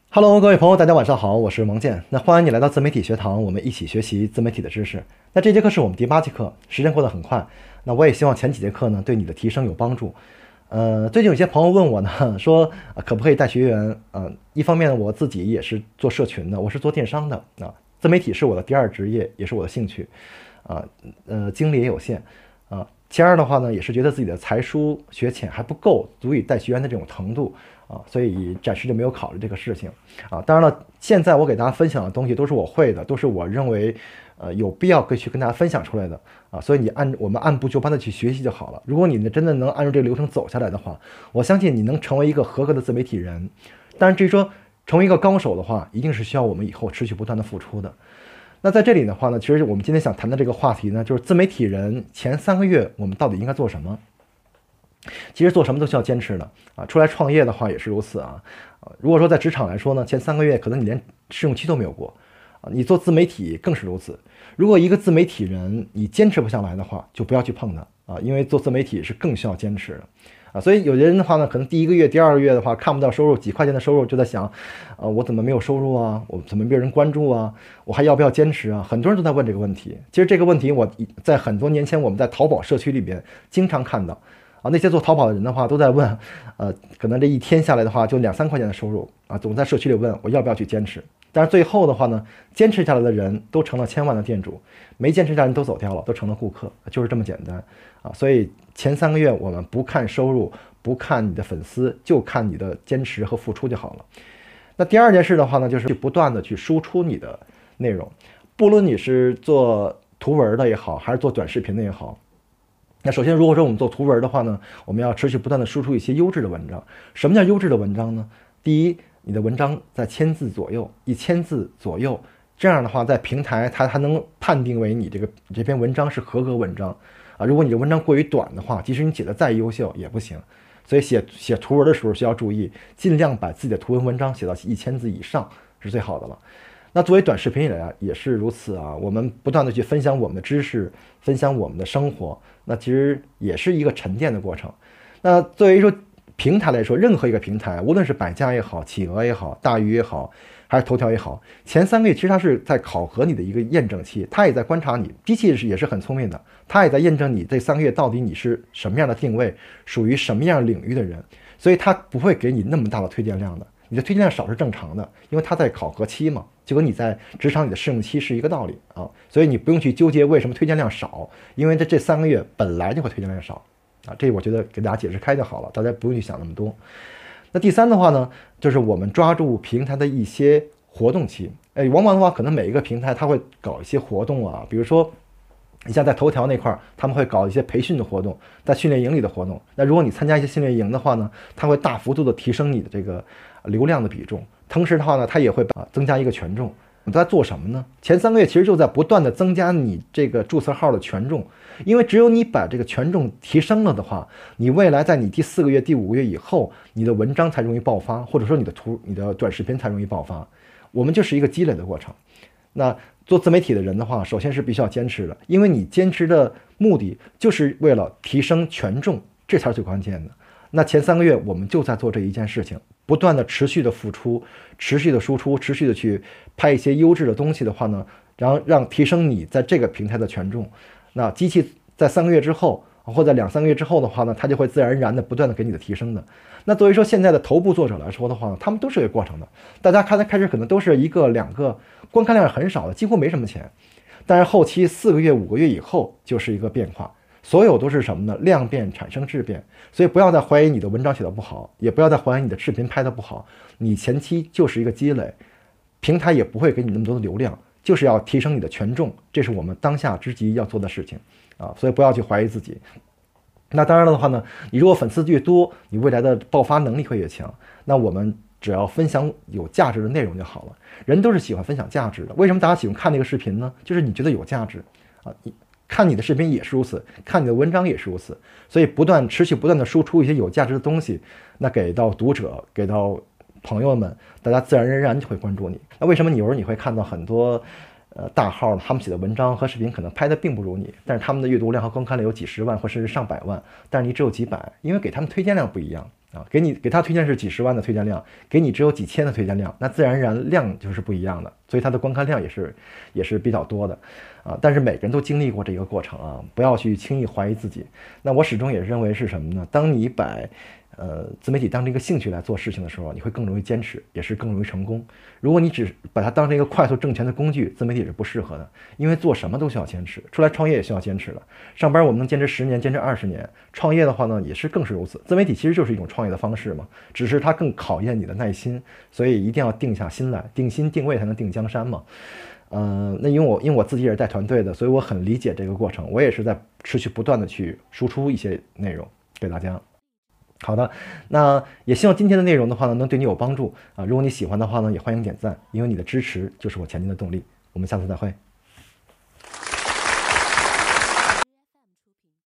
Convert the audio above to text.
Hello，各位朋友，大家晚上好，我是蒙健。那欢迎你来到自媒体学堂，我们一起学习自媒体的知识。那这节课是我们第8节课，时间过得很快。那我也希望前几节课呢对你的提升有帮助。最近有些朋友问我呢，说可不可以带学员？一方面呢，我自己也是做社群的，我是做电商的啊，自媒体是我的第二职业，也是我的兴趣，精力也有限啊。其二的话呢，也是觉得自己的才疏学浅还不够，足以带学员的这种程度啊，所以暂时就没有考虑这个事情啊。当然了，现在我给大家分享的东西都是我会的，都是我认为有必要去跟大家分享出来的啊。所以我们按部就班的去学习就好了。如果你真的能按照这个流程走下来的话，我相信你能成为一个合格的自媒体人。但是至于说成为一个高手的话，一定是需要我们以后持续不断的付出的。那在这里的话呢，其实我们今天想谈的这个话题呢，就是自媒体人前3个月我们到底应该做什么？其实做什么都需要坚持的啊，出来创业的话也是如此啊。如果说在职场来说呢，前3个月可能你连试用期都没有过啊，你做自媒体更是如此。如果一个自媒体人你坚持不下来的话，就不要去碰它啊，因为做自媒体是更需要坚持的。所以有的人的话呢，可能第1个月、第2个月的话看不到收入，几块钱的收入，就在想，我怎么没有收入啊？我怎么没有人关注啊？我还要不要坚持啊？很多人都在问这个问题。其实这个问题我在很多年前我们在淘宝社区里边经常看到啊，那些做淘宝的人的话都在问，可能这一天下来的话就2、3块钱的收入啊，总在社区里问我要不要去坚持。但是最后的话呢，坚持下来的人都成了千万的店主，没坚持下来人都走掉了，都成了顾客，就是这么简单啊。所以前3个月我们不看收入，不看你的粉丝，就看你的坚持和付出就好了。那第二件事的话呢，就是不断的去输出你的内容，不论你是做图文的也好，还是做短视频的也好。那首先，如果说我们做图文的话呢，我们要持续不断的输出一些优质的文章。什么叫优质的文章呢？第一，你的文章在1000字左右，1000字左右，这样的话，在平台它还能判定为你这篇文章是合格文章啊。如果你的文章过于短的话，即使你写的再优秀也不行。所以写图文的时候需要注意，尽量把自己的图文文章写到1000字以上是最好的了。那作为短视频也是如此啊，我们不断的去分享我们的知识，分享我们的生活，那其实也是一个沉淀的过程。那作为说平台来说，任何一个平台，无论是百家也好，企鹅也好，大鱼也好，还是头条也好，前3个月其实它是在考核你的一个验证期，它也在观察你，机器也是很聪明的，它也在验证你这3个月到底你是什么样的定位，属于什么样领域的人，所以它不会给你那么大的推荐量的。你的推荐量少是正常的，因为它在考核期嘛，就跟你在职场里的试用期是一个道理啊。所以你不用去纠结为什么推荐量少，因为这3个月本来就会推荐量少啊。这我觉得给大家解释开就好了，大家不用去想那么多。那第3的话呢，就是我们抓住平台的一些活动期，往往的话可能每一个平台它会搞一些活动啊，比如说你像在头条那块，他们会搞一些培训的活动，在训练营里的活动。那如果你参加一些训练营的话呢，它会大幅度的提升你的这个流量的比重，同时的话呢，它也会增加一个权重。你在做什么呢？前3个月其实就在不断的增加你这个注册号的权重，因为只有你把这个权重提升了的话，你未来在你第4个月、第5个月以后，你的文章才容易爆发，或者说你的短视频才容易爆发。我们就是一个积累的过程。那做自媒体的人的话，首先是必须要坚持的，因为你坚持的目的就是为了提升权重，这才是最关键的。那前3个月我们就在做这一件事情，不断的持续的付出，持续的输出，持续的去拍一些优质的东西的话呢，然后让提升你在这个平台的权重。那机器在3个月之后，或者2、3个月之后的话呢，它就会自然而然的不断的给你的提升的。那作为说现在的头部作者来说的话呢，他们都是有过程的。大家开始可能都是1个、2个，观看量很少的，几乎没什么钱。但是后期4个月、5个月以后就是一个变化，所有都是什么呢？量变产生质变。所以不要再怀疑你的文章写得不好，也不要再怀疑你的视频拍得不好。你前期就是一个积累，平台也不会给你那么多的流量，就是要提升你的权重，这是我们当下之急要做的事情啊！所以不要去怀疑自己。那当然了的话呢，你如果粉丝越多，你未来的爆发能力会越强。那我们只要分享有价值的内容就好了。人都是喜欢分享价值的，为什么大家喜欢看那个视频呢？就是你觉得有价值啊，看你的视频也是如此，看你的文章也是如此。所以持续不断的输出一些有价值的东西，那给到读者，给到朋友们，大家自然而然就会关注你。那为什么有时候你会看到很多大号他们写的文章和视频可能拍的并不如你，但是他们的阅读量和观看量有几十万或甚至上百万，但是你只有几百，因为给他们推荐量不一样啊，给他推荐是几十万的推荐量，给你只有几千的推荐量，那自然而然量就是不一样的，所以它的观看量也是比较多的啊。但是每个人都经历过这个过程啊，不要去轻易怀疑自己。那我始终也认为是什么呢？当你把自媒体当成一个兴趣来做事情的时候，你会更容易坚持，也是更容易成功。如果你只把它当成一个快速挣钱的工具，自媒体是不适合的，因为做什么都需要坚持，出来创业也需要坚持的。上班我们能坚持10年，坚持20年，创业的话呢，也是更是如此。自媒体其实就是一种创业的方式嘛，只是它更考验你的耐心，所以一定要定下心来，定心定位才能定江山嘛。那因为我自己也是带团队的，所以我很理解这个过程，我也是在持续不断的去输出一些内容给大家。好的，那也希望今天的内容的话呢，能对你有帮助啊。如果你喜欢的话呢，也欢迎点赞，因为你的支持就是我前进的动力。我们下次再会。